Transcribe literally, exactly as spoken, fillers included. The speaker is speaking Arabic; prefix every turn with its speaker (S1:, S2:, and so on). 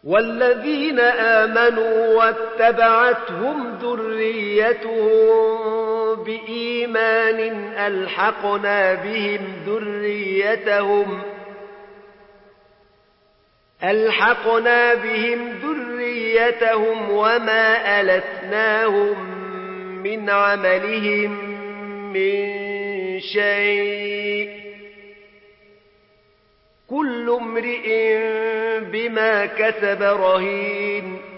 S1: والذين آمنوا واتبعتهم ذريتهم بإيمان ألحقنا بهم ذريتهم ألحقنا بهم ذريتهم وما ألتناهم من عملهم من شيء كل امرئ بما كسب رهين